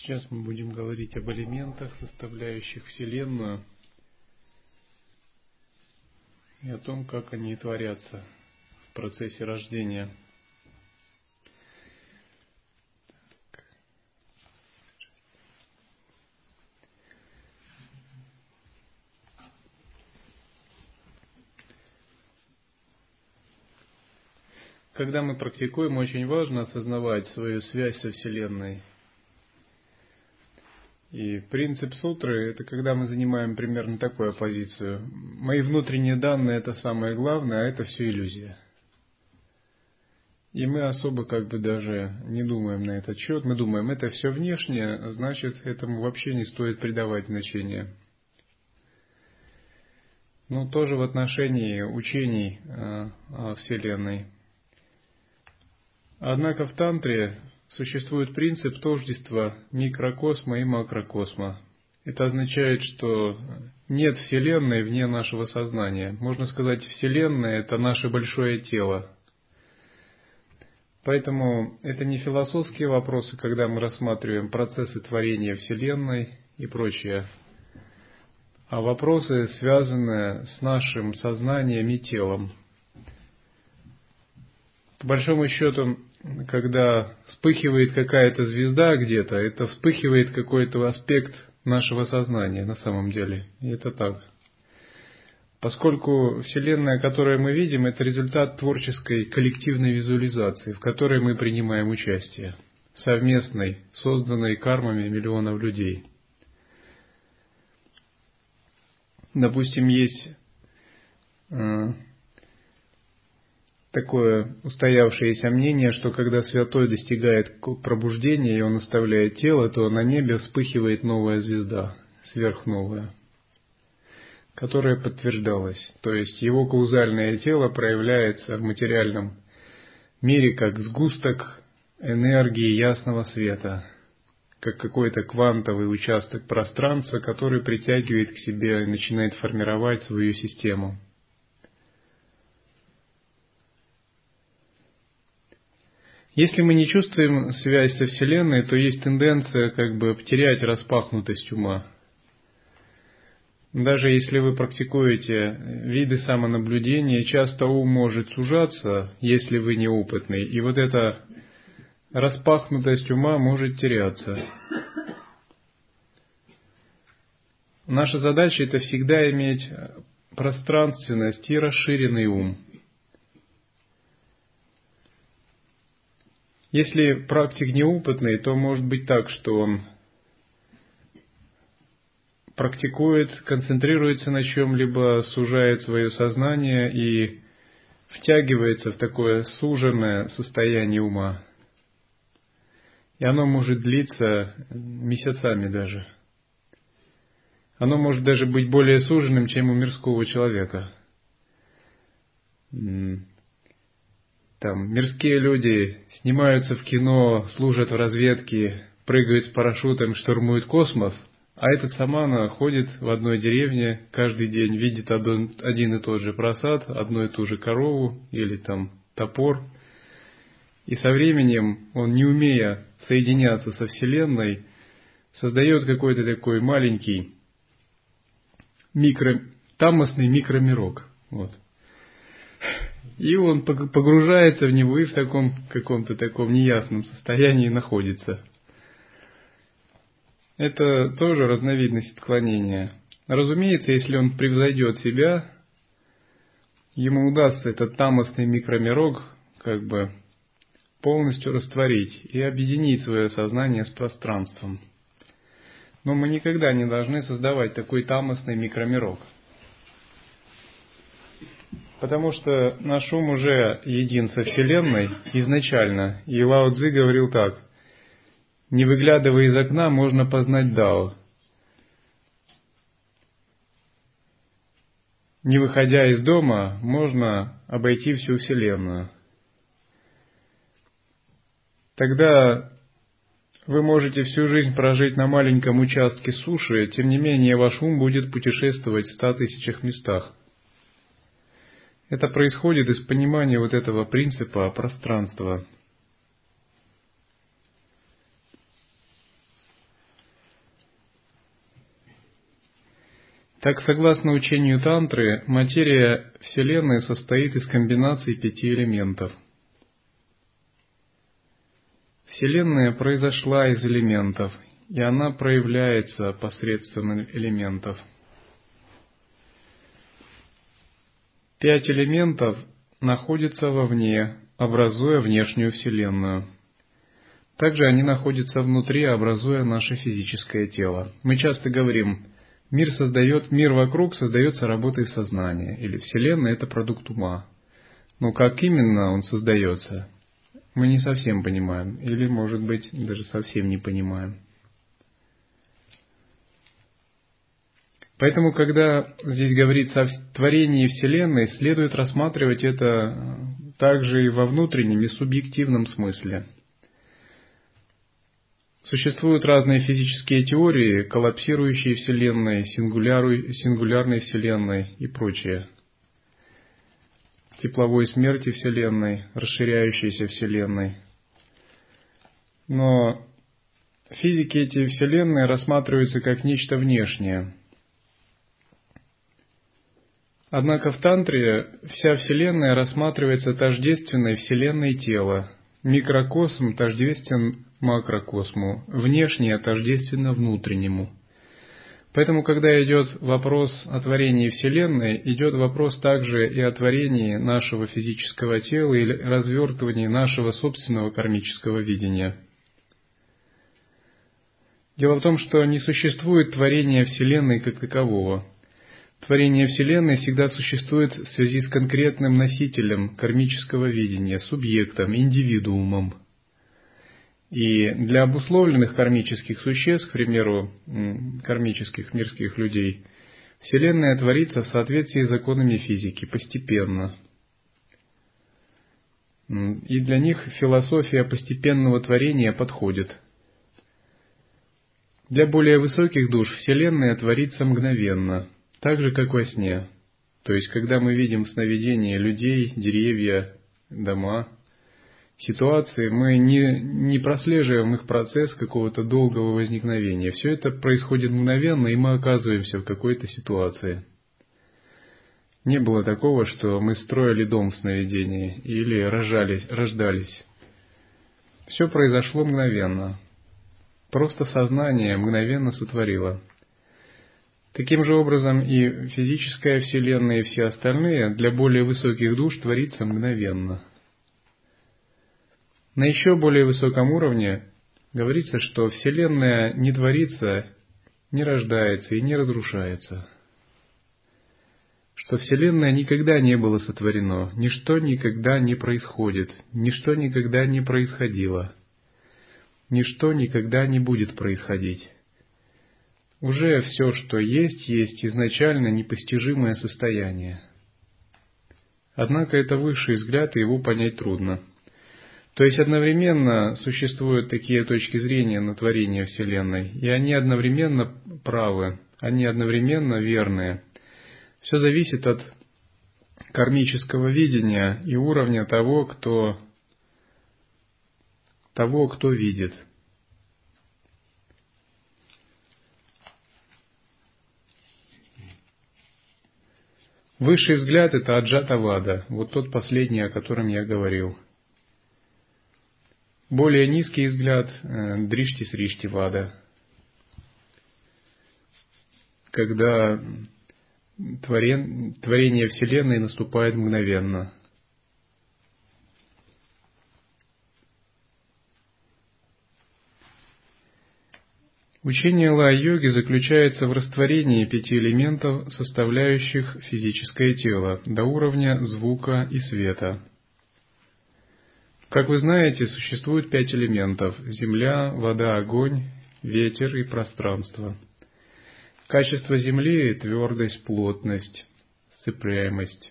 Сейчас мы будем говорить об элементах, составляющих Вселенную, и о том, как они творятся в процессе рождения. Когда мы практикуем, очень важно осознавать свою связь со Вселенной. И принцип сутры – это когда мы занимаем примерно такую позицию. Мои внутренние данные – это самое главное, а это все иллюзия. И мы особо даже не думаем на этот счет. Мы думаем, это все внешнее, значит, этому вообще не стоит придавать значения. Но тоже в отношении учений о Вселенной. Однако в тантре существует принцип тождества микрокосма и макрокосма. Это означает, что нет Вселенной вне нашего сознания. Можно сказать, Вселенная – это наше большое тело. Поэтому это не философские вопросы, когда мы рассматриваем процессы творения Вселенной и прочее, а вопросы, связанные с нашим сознанием и телом. По большому счету, когда вспыхивает какая-то звезда где-то, это вспыхивает какой-то аспект нашего сознания на самом деле. И это так. Поскольку Вселенная, которую мы видим, это результат творческой коллективной визуализации, в которой мы принимаем участие, совместной, созданной кармами миллионов людей. Допустим, есть такое устоявшееся мнение, что когда святой достигает пробуждения и он оставляет тело, то на небе вспыхивает новая звезда, сверхновая, которая подтверждалась. То есть его каузальное тело проявляется в материальном мире как сгусток энергии ясного света, как какой-то квантовый участок пространства, который притягивает к себе и начинает формировать свою систему. Если мы не чувствуем связь со Вселенной, то есть тенденция потерять распахнутость ума. Даже если вы практикуете виды самонаблюдения, часто ум может сужаться, если вы неопытный, и вот эта распахнутость ума может теряться. Наша задача – это всегда иметь пространственность и расширенный ум. Если практик неопытный, то может быть так, что он практикует, концентрируется на чем-либо, сужает свое сознание и втягивается в такое суженное состояние ума. И оно может длиться месяцами даже. Оно может даже быть более суженным, чем у мирского человека. Мирские люди снимаются в кино, служат в разведке, прыгают с парашютом, штурмуют космос, а этот самана ходит в одной деревне каждый день, видит один и тот же просад, одну и ту же корову или топор. И со временем он, не умея соединяться со Вселенной, создает какой-то такой маленький тамосный микромирок. И он погружается в него и в таком каком-то таком неясном состоянии находится. Это тоже разновидность отклонения. Разумеется, если он превзойдет себя, ему удастся этот тамосный микромирок полностью растворить и объединить свое сознание с пространством. Но мы никогда не должны создавать такой тамосный микромирок. Потому что наш ум уже един со Вселенной изначально. И Лао Цзы говорил так: не выглядывая из окна, можно познать Дао. Не выходя из дома, можно обойти всю Вселенную. Тогда вы можете всю жизнь прожить на маленьком участке суши, тем не менее ваш ум будет путешествовать в 100 000 местах. Это происходит из понимания этого принципа пространства. Так, согласно учению Тантры, материя Вселенной состоит из комбинаций 5 элементов. Вселенная произошла из элементов, и она проявляется посредством элементов. 5 элементов находятся вовне, образуя внешнюю Вселенную. Также они находятся внутри, образуя наше физическое тело. Мы часто говорим, мир вокруг создается работой сознания, или Вселенная – это продукт ума. Но как именно он создается, мы не совсем понимаем, или, может быть, даже совсем не понимаем. Поэтому, когда здесь говорится о творении Вселенной, следует рассматривать это также и во внутреннем и субъективном смысле. Существуют разные физические теории, коллапсирующие Вселенной, сингулярной Вселенной и прочее. Тепловой смерти Вселенной, расширяющейся Вселенной. Но в физике эти Вселенные рассматриваются как нечто внешнее. Однако в Тантре вся Вселенная рассматривается тождественной Вселенной тела. Микрокосм тождествен макрокосму, внешнее тождественно внутреннему. Поэтому, когда идет вопрос о творении Вселенной, идет вопрос также и о творении нашего физического тела или развертывании нашего собственного кармического видения. Дело в том, что не существует творения Вселенной как такового. Творение Вселенной всегда существует в связи с конкретным носителем кармического видения, субъектом, индивидуумом. И для обусловленных кармических существ, к примеру, кармических мирских людей, Вселенная творится в соответствии с законами физики, постепенно. И для них философия постепенного творения подходит. Для более высоких душ Вселенная творится мгновенно, так же, как во сне. То есть, когда мы видим в сновидении людей, деревья, дома, ситуации, мы не прослеживаем их процесс какого-то долгого возникновения. Все это происходит мгновенно, и мы оказываемся в какой-то ситуации. Не было такого, что мы строили дом в сновидении или рождались. Все произошло мгновенно. Просто сознание мгновенно сотворило. Таким же образом и физическая Вселенная, и все остальные для более высоких душ творится мгновенно. На еще более высоком уровне говорится, что Вселенная не творится, не рождается и не разрушается. Что Вселенная никогда не было сотворено, ничто никогда не происходит, ничто никогда не происходило, ничто никогда не будет происходить. Уже все, что есть изначально непостижимое состояние. Однако это высший взгляд, и его понять трудно. То есть одновременно существуют такие точки зрения на творение Вселенной, и они одновременно правы, они одновременно верные. Все зависит от кармического видения и уровня того, кто видит. Высший взгляд – это аджата-вада, вот тот последний, о котором я говорил. Более низкий взгляд – дришти-сришти-вада, когда творение Вселенной наступает мгновенно. Учение лай-йоги заключается в растворении 5 элементов, составляющих физическое тело, до уровня звука и света. Как вы знаете, существует 5 элементов – земля, вода, огонь, ветер и пространство. Качество земли – твердость, плотность, сцепляемость.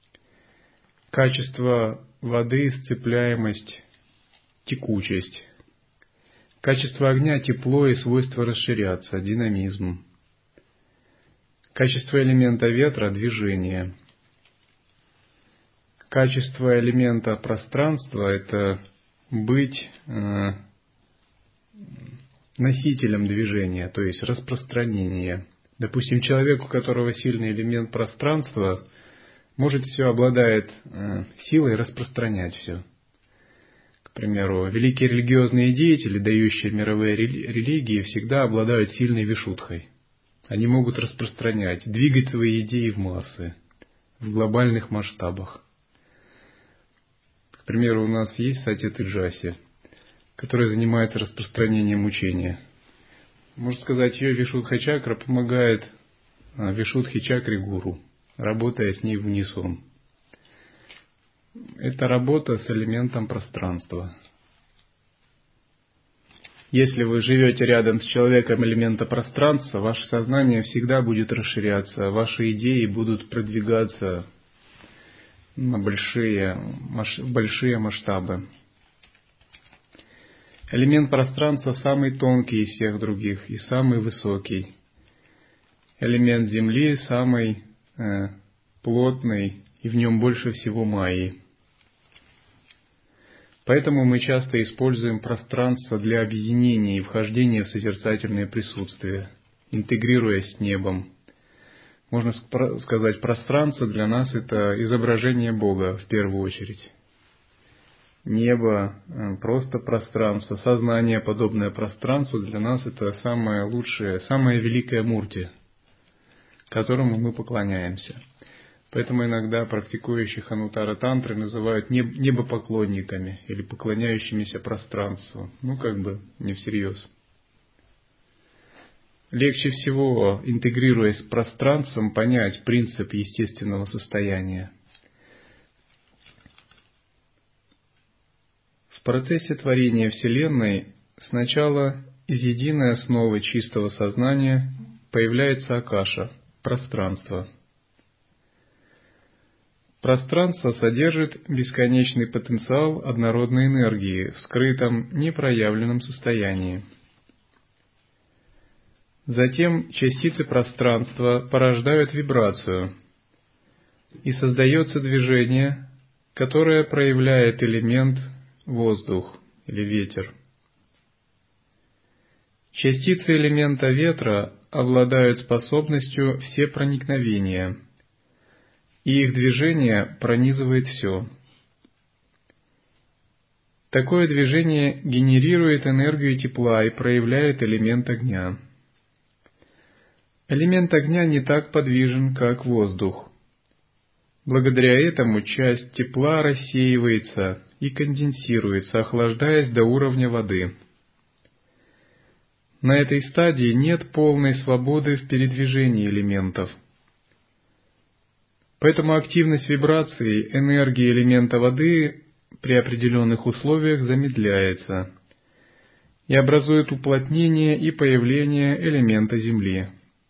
Качество воды – сцепляемость, текучесть. Качество огня – тепло и свойство расширяться, динамизм. Качество элемента ветра – движение. Качество элемента пространства – это быть носителем движения, то есть распространение. Допустим, человек, у которого сильный элемент пространства, может все обладает силой распространять все. К примеру, великие религиозные деятели, дающие мировые религии, всегда обладают сильной вишудхой. Они могут распространять, двигать свои идеи в массы, в глобальных масштабах. К примеру, у нас есть Сатья Теджаси, которая занимается распространением учения. Можно сказать, ее Вишудха-чакра помогает Вишудхи-чакре гуру, работая с ней в унисон. Это работа с элементом пространства. Если вы живете рядом с человеком элемента пространства, ваше сознание всегда будет расширяться, ваши идеи будут продвигаться на большие масштабы. Элемент пространства самый тонкий из всех других и самый высокий. Элемент Земли самый плотный, и в нем больше всего майи. Поэтому мы часто используем пространство для объединения и вхождения в созерцательное присутствие, интегрируясь с небом. Можно сказать, пространство для нас – это изображение Бога в первую очередь. Небо, просто пространство, сознание, подобное пространству, для нас это самое лучшее, самое великое мурти, которому мы поклоняемся. Поэтому иногда практикующих анутара тантры называют небопоклонниками или поклоняющимися пространству. Не всерьез. Легче всего, интегрируясь с пространством, понять принцип естественного состояния. В процессе творения Вселенной сначала из единой основы чистого сознания появляется акаша, пространство. Пространство содержит бесконечный потенциал однородной энергии в скрытом, непроявленном состоянии. Затем частицы пространства порождают вибрацию, и создается движение, которое проявляет элемент воздух или ветер. Частицы элемента ветра обладают способностью всепроникновения, и их движение пронизывает все. Такое движение генерирует энергию тепла и проявляет элемент огня. Элемент огня не так подвижен, как воздух. Благодаря этому часть тепла рассеивается и конденсируется, охлаждаясь до уровня воды. На этой стадии нет полной свободы в передвижении элементов. Поэтому активность вибраций энергии элемента воды при определенных условиях замедляется и образует уплотнение и появление элемента Земли.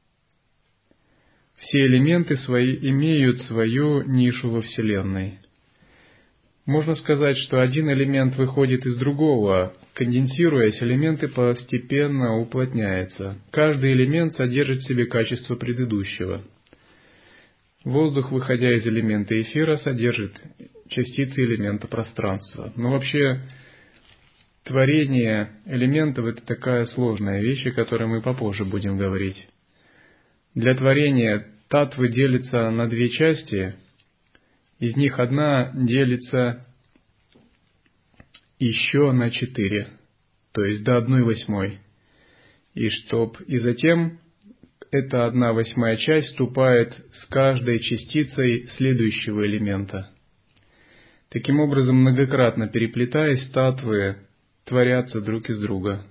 Все элементы имеют свою нишу во Вселенной. Можно сказать, что один элемент выходит из другого, конденсируясь, элементы постепенно уплотняются. Каждый элемент содержит в себе качество предыдущего. Воздух, выходя из элемента эфира, содержит частицы элемента пространства. Но вообще творение элементов – это такая сложная вещь, о которой мы попозже будем говорить. Для творения татвы делятся на две части. Из них одна делится еще на 4, то есть до 1/8. И затем эта 1/8 часть вступает с каждой частицей следующего элемента. Таким образом, многократно переплетаясь, татвы творятся друг из друга.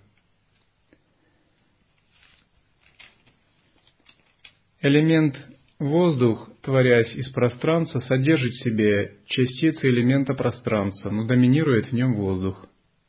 Элемент воздух, творясь из пространства, содержит в себе частицы элемента пространства, но доминирует в нем воздух.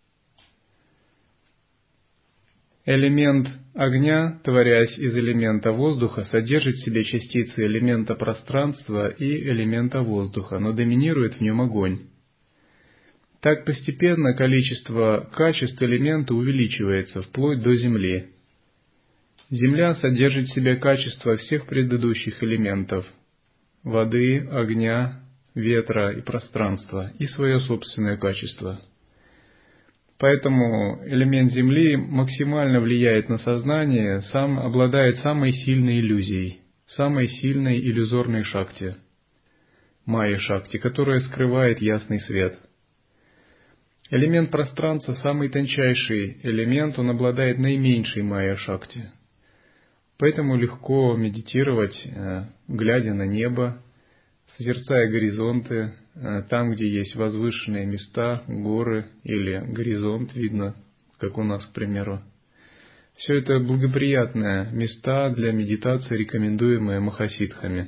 Элемент огня, творясь из элемента воздуха, содержит в себе частицы элемента пространства и элемента воздуха, но доминирует в нем огонь. Так постепенно количество качеств элемента увеличивается, вплоть до Земли. Земля содержит в себе качества всех предыдущих элементов – воды, огня, ветра и пространства, и свое собственное качество. Поэтому элемент Земли максимально влияет на сознание, сам обладает самой сильной иллюзией, самой сильной иллюзорной шакти, майя-шакти, которая скрывает ясный свет. Элемент пространства, самый тончайший элемент, он обладает наименьшей майя-шакти. Поэтому легко медитировать, глядя на небо, созерцая горизонты, там, где есть возвышенные места, горы или горизонт видно, как у нас, к примеру. Все это благоприятные места для медитации, рекомендуемые махасидхами.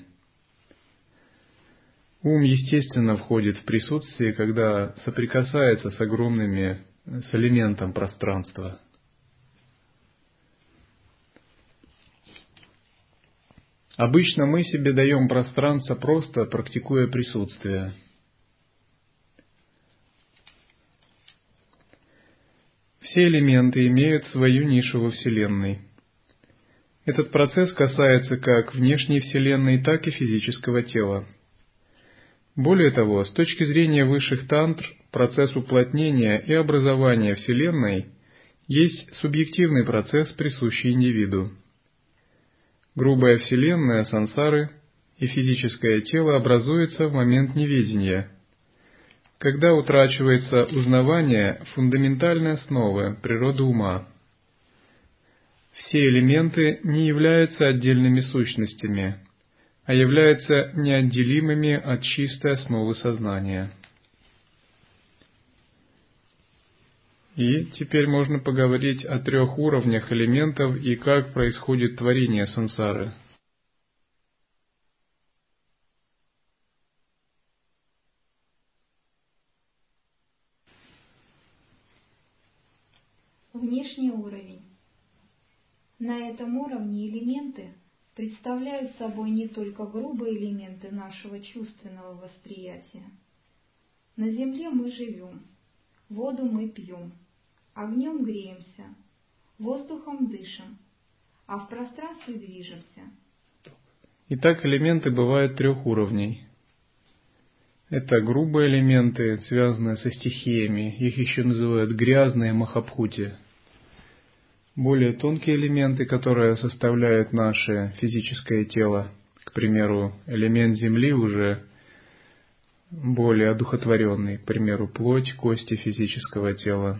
Ум, естественно, входит в присутствие, когда соприкасается с элементом пространства. Обычно мы себе даем пространство, просто практикуя присутствие. Все элементы имеют свою нишу во Вселенной. Этот процесс касается как внешней Вселенной, так и физического тела. Более того, с точки зрения высших тантр, процесс уплотнения и образования Вселенной есть субъективный процесс, присущий индивиду. Грубая Вселенная сансары и физическое тело образуются в момент неведения, когда утрачивается узнавание фундаментальной основы природы ума. Все элементы не являются отдельными сущностями, а являются неотделимыми от чистой основы сознания. И теперь можно поговорить о 3 уровнях элементов и как происходит творение сансары. Внешний уровень. На этом уровне элементы представляют собой не только грубые элементы нашего чувственного восприятия. На земле мы живем, воду мы пьем, огнем греемся, воздухом дышим, а в пространстве движемся. Итак, элементы бывают 3 уровней. Это грубые элементы, связанные со стихиями, их еще называют грязные махабхути. Более тонкие элементы, которые составляют наше физическое тело, к примеру, элемент Земли уже более одухотворенный, к примеру, плоть, кости физического тела.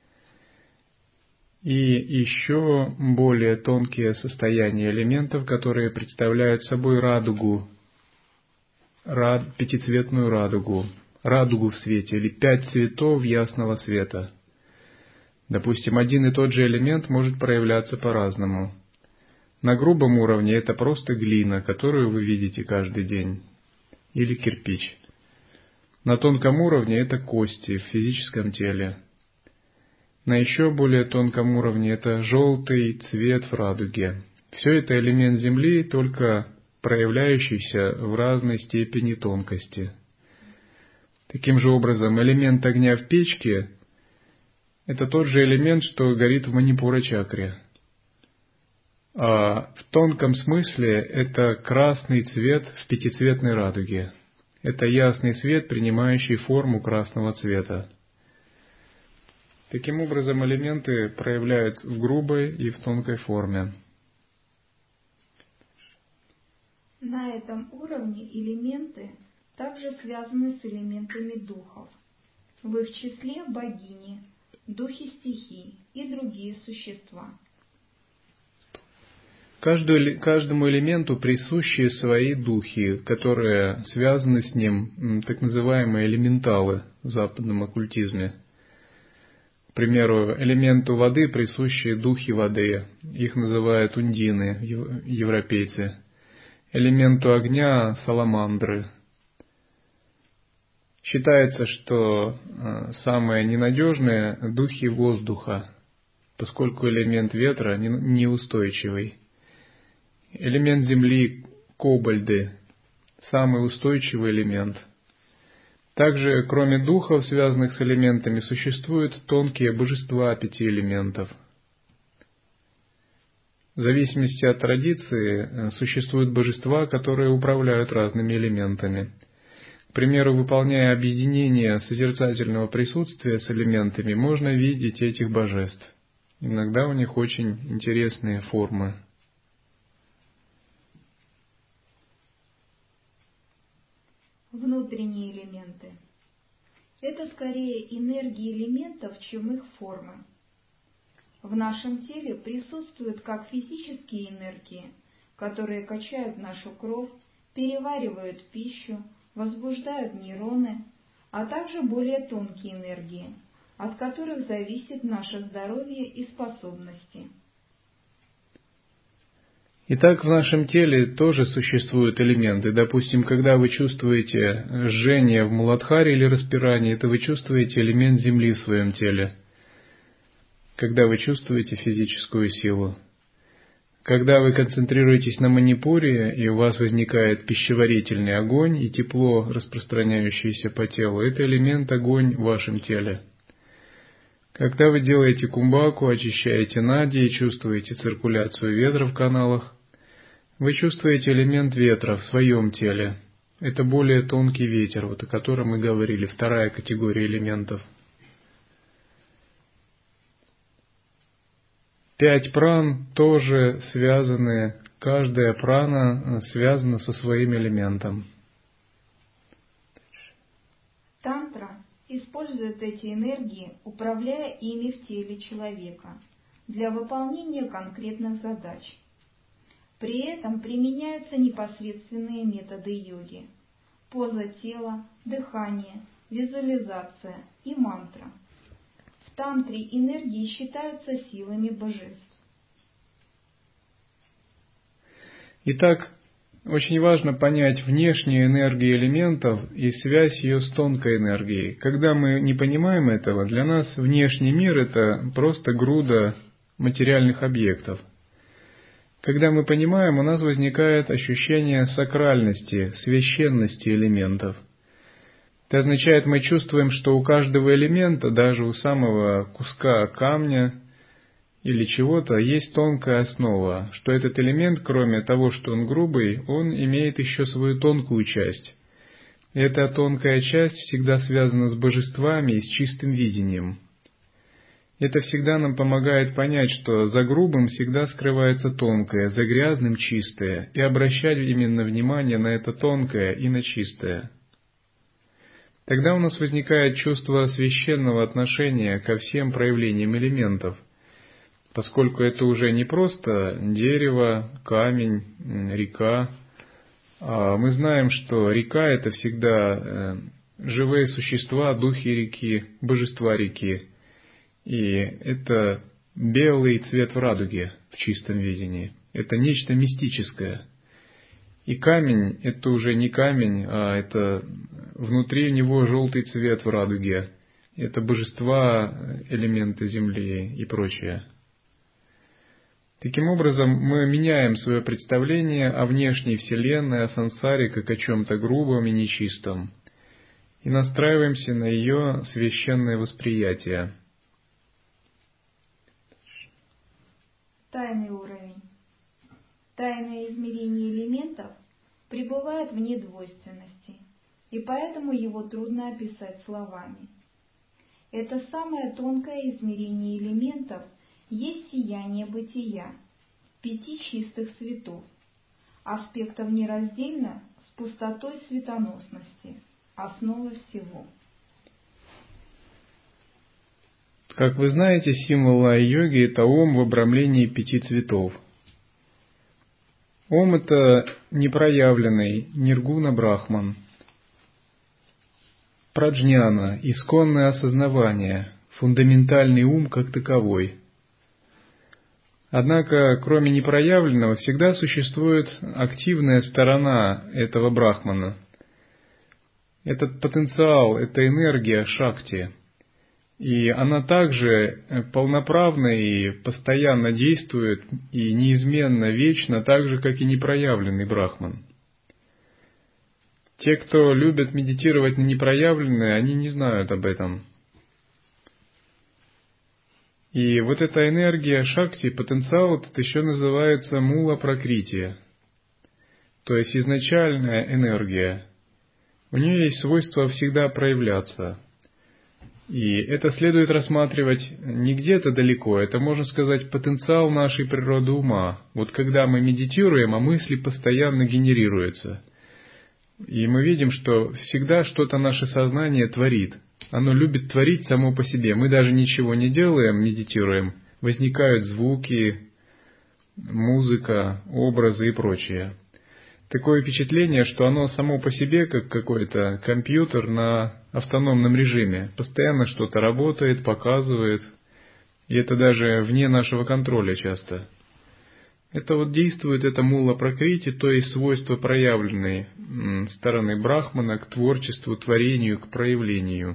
И еще более тонкие состояния элементов, которые представляют собой радугу, пятицветную радугу, радугу в свете или 5 цветов ясного света. Допустим, один и тот же элемент может проявляться по-разному. На грубом уровне это просто глина, которую вы видите каждый день, или кирпич. На тонком уровне это кости в физическом теле. На еще более тонком уровне это желтый цвет в радуге. Все это элемент Земли, только проявляющийся в разной степени тонкости. Таким же образом, элемент огня в печке – это тот же элемент, что горит в манипура-чакре. А в тонком смысле это красный цвет в пятицветной радуге. Это ясный свет, принимающий форму красного цвета. Таким образом, элементы проявляются в грубой и в тонкой форме. На этом уровне элементы также связаны с элементами духов. В их числе богини, духи стихий и другие существа. Каждому элементу присущи свои духи, которые связаны с ним, так называемые элементалы в западном оккультизме. К примеру, элементу воды присущи духи воды, их называют ундины, европейцы. Элементу огня – саламандры. Считается, что самые ненадежные – духи воздуха, поскольку элемент ветра неустойчивый. Элемент земли – кобальды, самый устойчивый элемент. Также, кроме духов, связанных с элементами, существуют тонкие божества 5 элементов. В зависимости от традиции существуют божества, которые управляют разными элементами. К примеру, выполняя объединение созерцательного присутствия с элементами, можно видеть этих божеств. Иногда у них очень интересные формы. Внутренние элементы. Это скорее энергии элементов, чем их формы. В нашем теле присутствуют как физические энергии, которые качают нашу кровь, переваривают пищу, возбуждают нейроны, а также более тонкие энергии, от которых зависит наше здоровье и способности. Итак, в нашем теле тоже существуют элементы. Допустим, когда вы чувствуете жжение в Муладхаре или распирание, это вы чувствуете элемент земли в своем теле. Когда вы чувствуете физическую силу. Когда вы концентрируетесь на манипуре, и у вас возникает пищеварительный огонь и тепло, распространяющееся по телу, это элемент огонь в вашем теле. Когда вы делаете кумбаку, очищаете нади и чувствуете циркуляцию ветра в каналах, вы чувствуете элемент ветра в своем теле. Это более тонкий ветер, вот о котором мы говорили, вторая категория элементов. 5 пран тоже связаны, каждая прана связана со своим элементом. Тантра использует эти энергии, управляя ими в теле человека для выполнения конкретных задач. При этом применяются непосредственные методы йоги: поза тела, дыхание, визуализация и мантра. В тантре энергии считаются силами божеств. Итак, очень важно понять внешние энергии элементов и связь ее с тонкой энергией. Когда мы не понимаем этого, для нас внешний мир – это просто груда материальных объектов. Когда мы понимаем, у нас возникает ощущение сакральности, священности элементов. Это означает, мы чувствуем, что у каждого элемента, даже у самого куска камня или чего-то, есть тонкая основа, что этот элемент, кроме того, что он грубый, он имеет еще свою тонкую часть. И эта тонкая часть всегда связана с божествами и с чистым видением. Это всегда нам помогает понять, что за грубым всегда скрывается тонкое, за грязным чистое, и обращать именно внимание на это тонкое и на чистое. Тогда у нас возникает чувство священного отношения ко всем проявлениям элементов, поскольку это уже не просто дерево, камень, река. Мы знаем, что река – это всегда живые существа, духи реки, божества реки. И это белый цвет в радуге в чистом видении. Это нечто мистическое. И камень – это уже не камень, а это внутри него желтый цвет в радуге. Это божества, элементы земли и прочее. Таким образом, мы меняем свое представление о внешней вселенной, о сансаре, как о чем-то грубом и нечистом, и настраиваемся на ее священное восприятие. Тайный уровень. Тайное измерение элементов пребывает в недвойственности, и поэтому его трудно описать словами. Это самое тонкое измерение элементов есть сияние бытия, 5 чистых светов, аспектов нераздельно с пустотой светоносности, основы всего. Как вы знаете, символ лай-йоги – это ом в обрамлении 5 цветов. Ом – это непроявленный ниргуна брахман, праджняна, исконное осознавание, фундаментальный ум как таковой. Однако, кроме непроявленного, всегда существует активная сторона этого брахмана. Этот потенциал, эта энергия шакти. И она также полноправна и постоянно действует, и неизменно, вечно, так же, как и непроявленный брахман. Те, кто любят медитировать на непроявленное, они не знают об этом. И вот эта энергия шакти, потенциал, это еще называется мула пракрити, то есть изначальная энергия. у нее есть свойство всегда проявляться. И это следует рассматривать не где-то далеко, это, можно сказать, потенциал нашей природы ума. Вот когда мы медитируем, а мысли постоянно генерируются. И мы видим, что всегда что-то наше сознание творит. Оно любит творить само по себе. Мы даже ничего не делаем, медитируем. Возникают звуки, музыка, образы и прочее. Такое впечатление, что оно само по себе, как какой-то компьютер на автономном режиме. Постоянно что-то работает, показывает. И это даже вне нашего контроля часто. Это вот действует, это мула пракрити, то есть свойства проявленные стороны брахмана к творчеству, творению, к проявлению.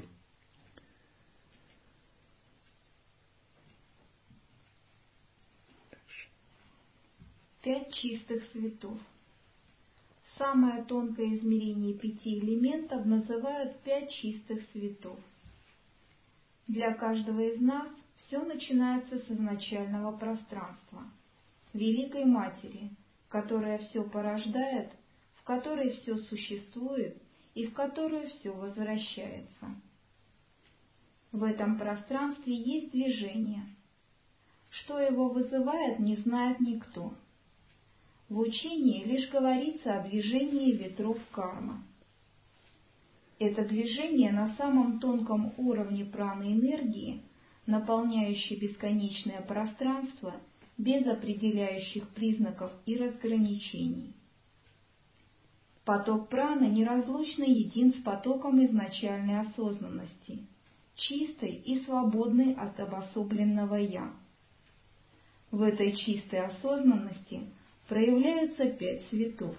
Пять чистых светов. Самое тонкое измерение 5 элементов называют 5 чистых светов. Для каждого из нас все начинается с изначального пространства, Великой Матери, которая все порождает, в которой все существует и в которую все возвращается. В этом пространстве есть движение. Что его вызывает, не знает никто. В учении лишь говорится о движении ветров кармы. Это движение на самом тонком уровне праны энергии, наполняющей бесконечное пространство, без определяющих признаков и разграничений. Поток праны неразлучно един с потоком изначальной осознанности, чистой и свободной от обособленного «я». В этой чистой осознанности проявляются 5 светов.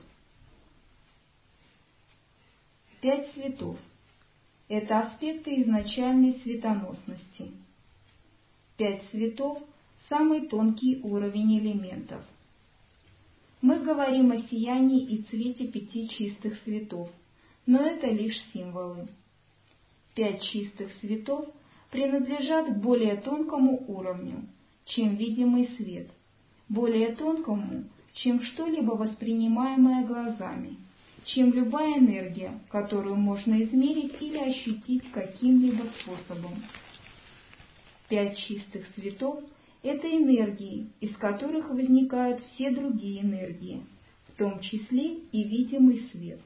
5 светов – это аспекты изначальной светоносности. 5 светов – самый тонкий уровень элементов. Мы говорим о сиянии и цвете 5 чистых светов, но это лишь символы. 5 чистых светов принадлежат к более тонкому уровню, чем видимый свет, более тонкому, чем что-либо воспринимаемое глазами, чем любая энергия, которую можно измерить или ощутить каким-либо способом. 5 чистых светов – это энергии, из которых возникают все другие энергии, в том числе и видимый свет.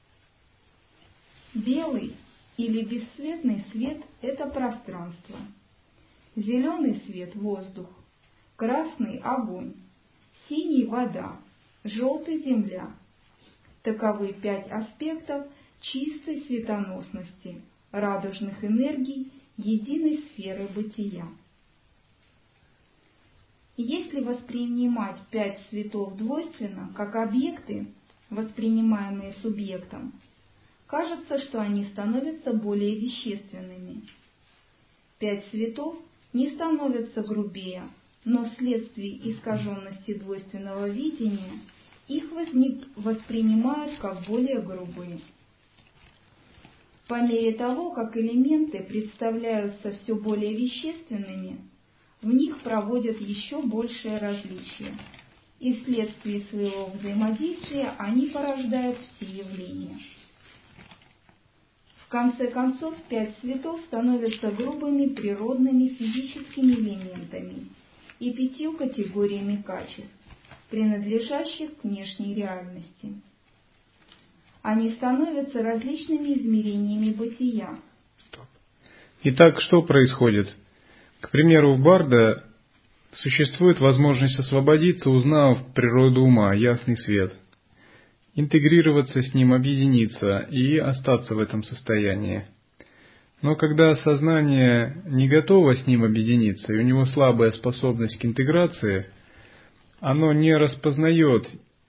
Белый или бесцветный свет – это пространство. Зеленый свет – воздух, красный – огонь, синий – вода, желтый – земля. Таковы 5 аспектов чистой светоносности, радужных энергий, единой сферы бытия. Если воспринимать 5 светов двойственно, как объекты, воспринимаемые субъектом, кажется, что они становятся более вещественными. 5 светов не становятся грубее, но вследствие искаженности двойственного видения их воспринимают как более грубые. По мере того, как элементы представляются все более вещественными, в них проводят еще большее различие, и вследствие своего взаимодействия они порождают все явления. В конце концов, 5 светов становятся грубыми природными физическими элементами и 5 категориями качеств, принадлежащих к внешней реальности. Они становятся различными измерениями бытия. Итак, что происходит? К примеру, у барда существует возможность освободиться, узнав природу ума, ясный свет, интегрироваться с ним, объединиться и остаться в этом состоянии. Но когда сознание не готово с ним объединиться, и у него слабая способность к интеграции, оно не распознает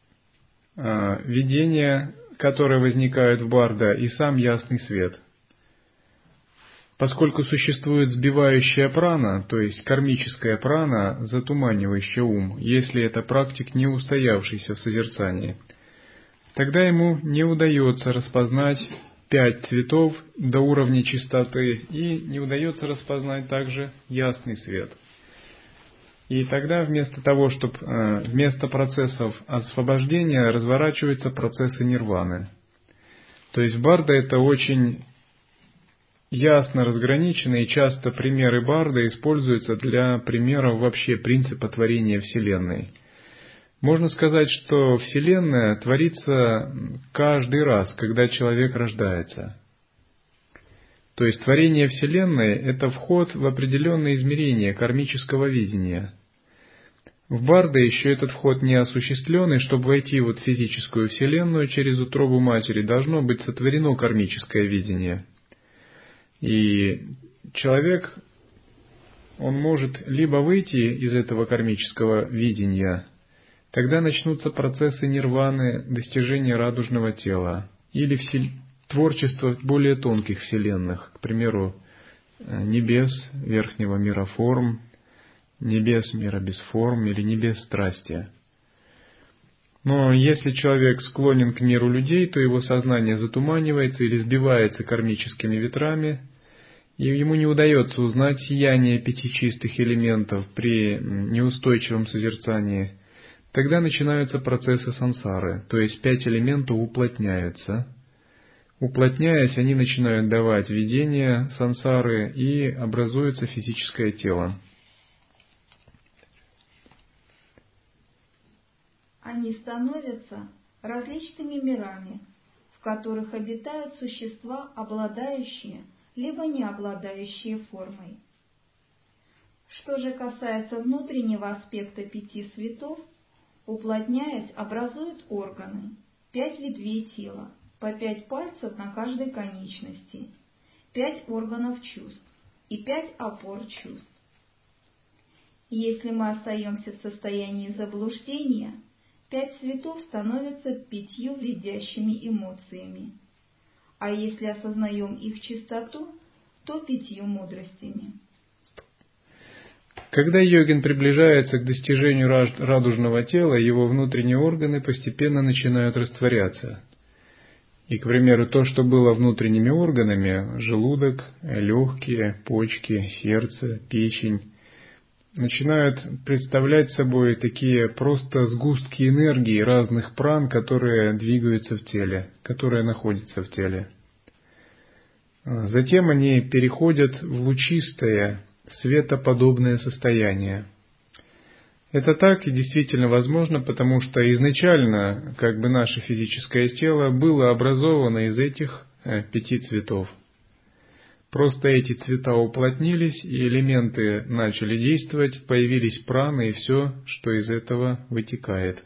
видения, которые возникают в барда, и сам ясный свет. Поскольку существует сбивающая прана, то есть кармическая прана, затуманивающая ум, если это практик, не устоявшийся в созерцании, тогда ему не удается распознать 5 цветов до уровня чистоты, и не удается распознать также ясный свет. И тогда вместо того, чтобы вместо процессов освобождения разворачиваются процессы нирваны. То есть барда — это очень ясно разграничено, и часто примеры барда используются для примеров вообще принципа творения Вселенной. Можно сказать, что Вселенная творится каждый раз, когда человек рождается. То есть творение Вселенной — это вход в определенное измерение кармического видения. В барда еще этот вход не осуществлен, и чтобы войти в физическую Вселенную через утробу матери, должно быть сотворено кармическое видение. И человек, он может либо выйти из этого кармического видения, тогда начнутся процессы нирваны, достижения радужного тела, или творчество более тонких вселенных, к примеру, небес верхнего мира форм, небес мира без форм или небес страсти. Но если человек склонен к миру людей, то его сознание затуманивается или сбивается кармическими ветрами, и ему не удается узнать сияние 5 чистых элементов при неустойчивом созерцании. Тогда начинаются процессы сансары, то есть 5 элементов уплотняются. Уплотняясь, они начинают давать видение сансары, и образуется физическое тело. Они становятся различными мирами, в которых обитают существа, обладающие либо не обладающие формой. Что же касается внутреннего аспекта 5 светов, уплотняясь, образуют органы, 5 ветвей тела, по 5 пальцев на каждой конечности, 5 органов чувств и 5 опор чувств. Если мы остаемся в состоянии заблуждения, 5 светов становятся 5 вредящими эмоциями, а если осознаем их чистоту, то 5 мудростями. Когда йогин приближается к достижению радужного тела, его внутренние органы постепенно начинают растворяться. И, к примеру, то, что было внутренними органами, желудок, легкие, почки, сердце, печень, начинают представлять собой такие просто сгустки энергии разных пран, которые двигаются в теле, которые находятся в теле. Затем они переходят в лучистое, светоподобное состояние. Это так и действительно возможно, потому что изначально наше физическое тело было образовано из этих 5 цветов. Просто эти цвета уплотнились, и элементы начали действовать, появились праны и все, что из этого вытекает.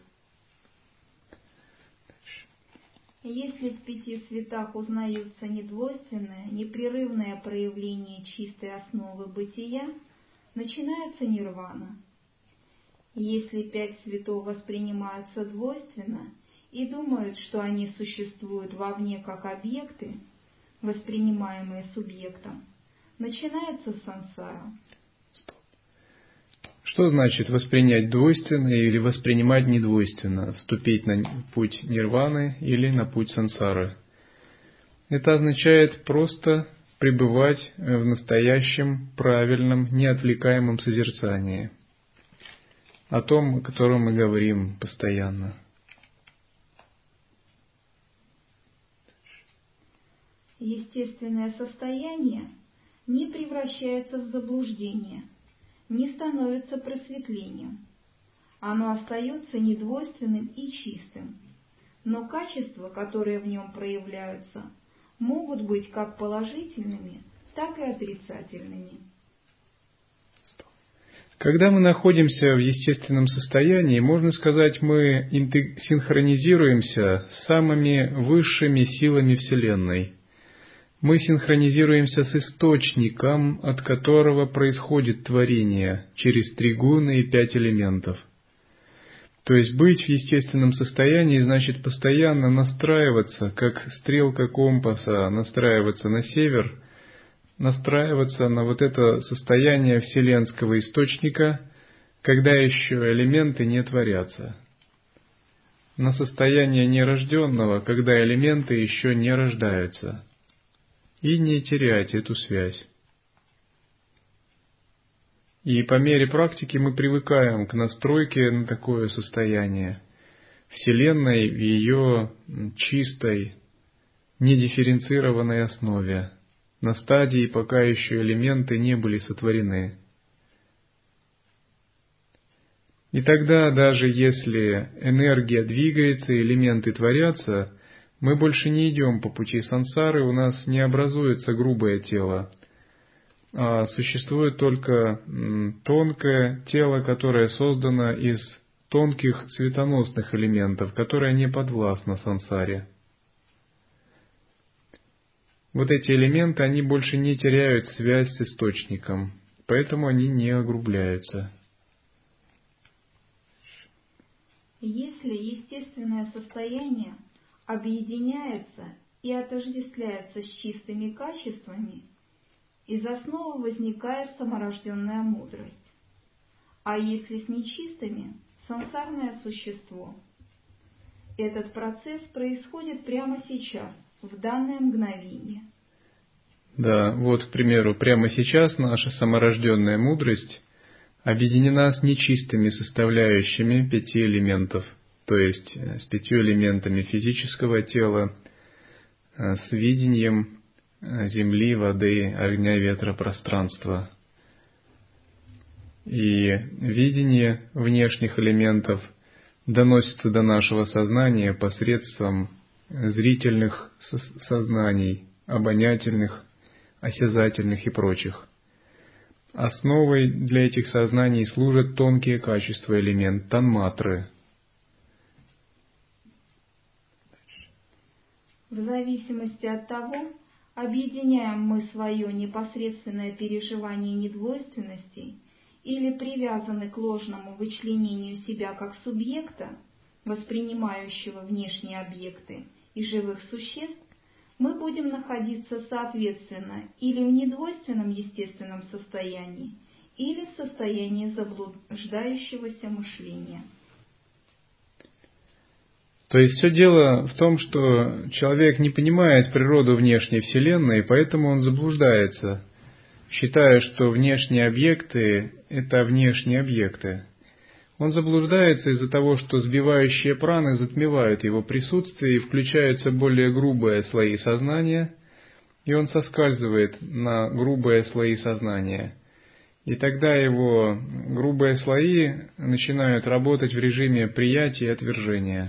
Если в 5 светах узнаются недвойственное, непрерывное проявление чистой основы бытия, начинается нирвана. Если 5 светов воспринимаются двойственно и думают, что они существуют вовне как объекты, воспринимаемые субъектом, начинается сансара. Что значит воспринять двойственно или воспринимать недвойственно, вступить на путь нирваны или на путь сансары? Это означает просто пребывать в настоящем, правильном, неотвлекаемом созерцании, о том, о котором мы говорим постоянно. Естественное состояние не превращается в заблуждение, не становится просветлением. Оно остается недвойственным и чистым, но качества, которые в нем проявляются, могут быть как положительными, так и отрицательными. Когда мы находимся в естественном состоянии, можно сказать, мы синхронизируемся с самыми высшими силами Вселенной. Мы синхронизируемся с источником, от которого происходит творение, через 3 гуны и 5 элементов. То есть быть в естественном состоянии значит постоянно настраиваться, как стрелка компаса, настраиваться на север, настраиваться на это состояние вселенского источника, когда еще элементы не творятся. На состояние нерожденного, когда элементы еще не рождаются. И не терять эту связь. И по мере практики мы привыкаем к настройке на такое состояние Вселенной в ее чистой, недифференцированной основе, на стадии, пока еще элементы не были сотворены. И тогда, даже если энергия двигается и элементы творятся, мы больше не идем по пути сансары, у нас не образуется грубое тело, а существует только тонкое тело, которое создано из тонких светоносных элементов, которые не подвластны сансаре. Вот эти элементы, они больше не теряют связь с источником, поэтому они не огрубляются. Если естественное состояние объединяется и отождествляется с чистыми качествами, из основы возникает саморожденная мудрость. А если с нечистыми – сансарное существо. Этот процесс происходит прямо сейчас, в данное мгновение. Да, вот, к примеру, прямо сейчас наша саморожденная мудрость объединена с нечистыми составляющими 5 элементов, то есть с 5 элементами физического тела, с видением земли, воды, огня, ветра, пространства. И видение внешних элементов доносится до нашего сознания посредством зрительных сознаний, обонятельных, осязательных и прочих. Основой для этих сознаний служат тонкие качества элемент танматры. В зависимости от того, объединяем мы свое непосредственное переживание недвойственности или привязаны к ложному вычленению себя как субъекта, воспринимающего внешние объекты и живых существ, мы будем находиться соответственно или в недвойственном естественном состоянии, или в состоянии заблуждающегося мышления. То есть все дело в том, что человек не понимает природу внешней Вселенной, поэтому он заблуждается, считая, что внешние объекты – это внешние объекты. Он заблуждается из-за того, что сбивающие праны затмевают его присутствие и включаются более грубые слои сознания, и он соскальзывает на грубые слои сознания. И тогда его грубые слои начинают работать в режиме приятия и отвержения.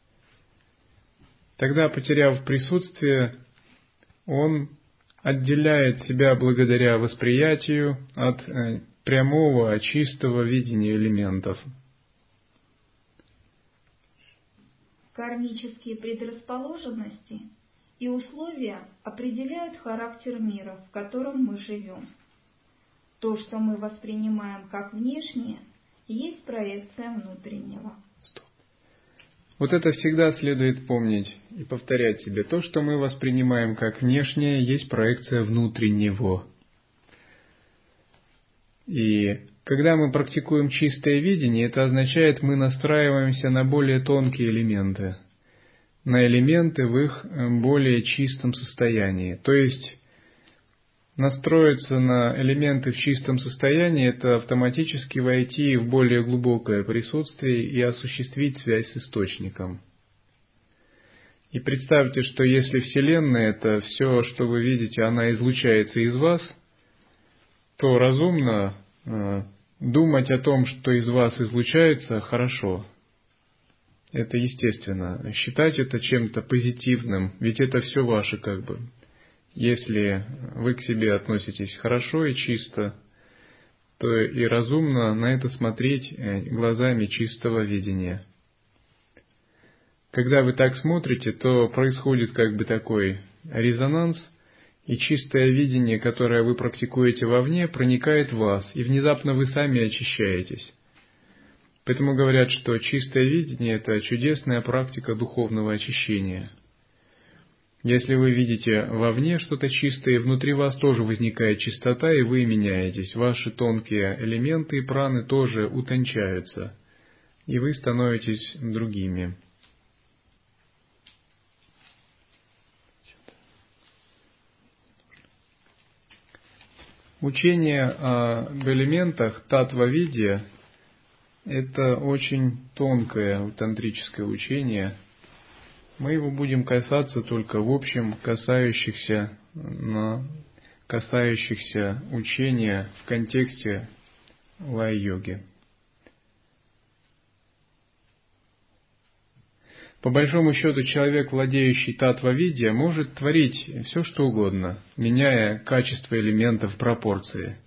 Тогда, потеряв присутствие, он отделяет себя благодаря восприятию от прямого, чистого видения элементов. Кармические предрасположенности и условия определяют характер мира, в котором мы живем. То, что мы воспринимаем как внешнее, есть проекция внутреннего. Вот это всегда следует помнить и повторять себе. То, что мы воспринимаем как внешнее, есть проекция внутреннего. И когда мы практикуем чистое видение, это означает, мы настраиваемся на более тонкие элементы, на элементы в их более чистом состоянии. То есть настроиться на элементы в чистом состоянии – это автоматически войти в более глубокое присутствие и осуществить связь с источником. И представьте, что если Вселенная – это все, что вы видите, она излучается из вас, то разумно думать о том, что из вас излучается, хорошо. Это естественно. Считать это чем-то позитивным, ведь это все ваше как бы. Если вы к себе относитесь хорошо и чисто, то и разумно на это смотреть глазами чистого видения. Когда вы так смотрите, то происходит как бы такой резонанс, и чистое видение, которое вы практикуете вовне, проникает в вас, и внезапно вы сами очищаетесь. Поэтому говорят, что чистое видение – это чудесная практика духовного очищения. Если вы видите вовне что-то чистое, внутри вас тоже возникает чистота, и вы меняетесь. Ваши тонкие элементы и праны тоже утончаются, и вы становитесь другими. Учение об элементах татва-видья – это очень тонкое тантрическое учение, Мы его будем касаться только в общем, касающихся учения в контексте лай-йоги. По большому счету, человек, владеющий татва-видья, может творить все, что угодно, меняя качество элементов пропорции.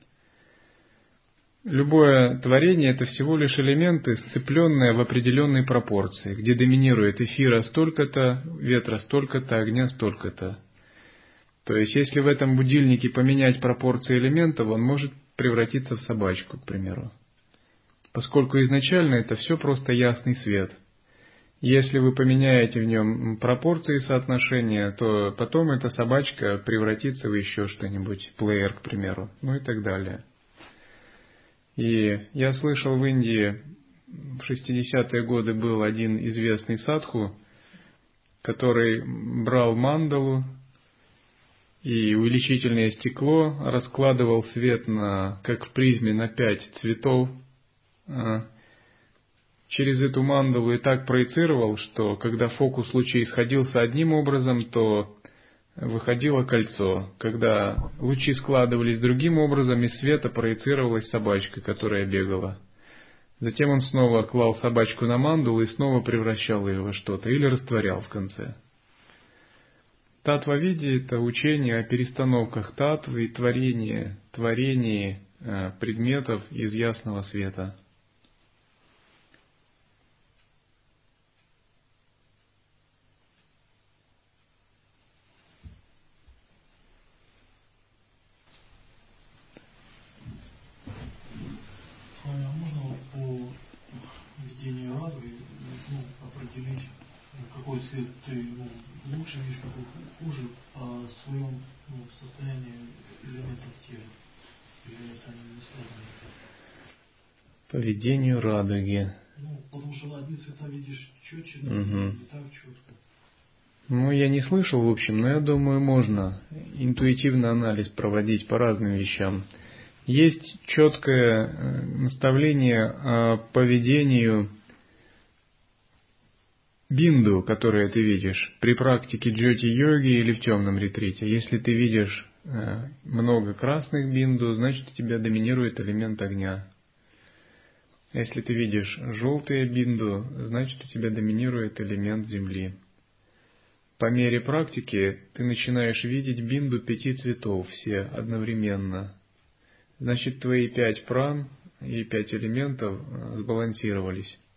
Любое творение – это всего лишь элементы, сцепленные в определенной пропорции, где доминирует эфира столько-то, ветра столько-то, огня столько-то. То есть, если в этом будильнике поменять пропорции элементов, он может превратиться в собачку, к примеру. Поскольку изначально это все просто ясный свет. Если вы поменяете в нем пропорции соотношения, то потом эта собачка превратится в еще что-нибудь, плеер, к примеру, ну и так далее. И я слышал, в Индии в 60-е годы был один известный садху, который брал мандалу и увеличительное стекло, раскладывал свет как в призме на 5 цветов, через эту мандалу и так проецировал, что когда фокус лучей сходился одним образом, то выходило кольцо. Когда лучи складывались другим образом, из света проецировалась собачка, которая бегала. Затем он снова клал собачку на мандалу и снова превращал ее во что-то, или растворял в конце. Татва-видья – это учение о перестановках татвы и творении предметов из ясного света. Можно по видению радуги определить, какой свет ты лучше видишь, какой хуже, о своем состоянии элементов тела? Или это не связано? По видению радуги. Потому что одни цвета видишь четче, не так четко. Я не слышал, в общем, но я думаю, можно интуитивный анализ проводить по разным вещам. Есть четкое наставление по ведению бинду, которое ты видишь при практике джьоти-йоги или в темном ретрите. Если ты видишь много красных бинду, значит у тебя доминирует элемент огня. Если ты видишь желтые бинду, значит у тебя доминирует элемент земли. По мере практики ты начинаешь видеть бинду 5 цветов, все одновременно. Значит, твои 5 пран и 5 элементов сбалансировались.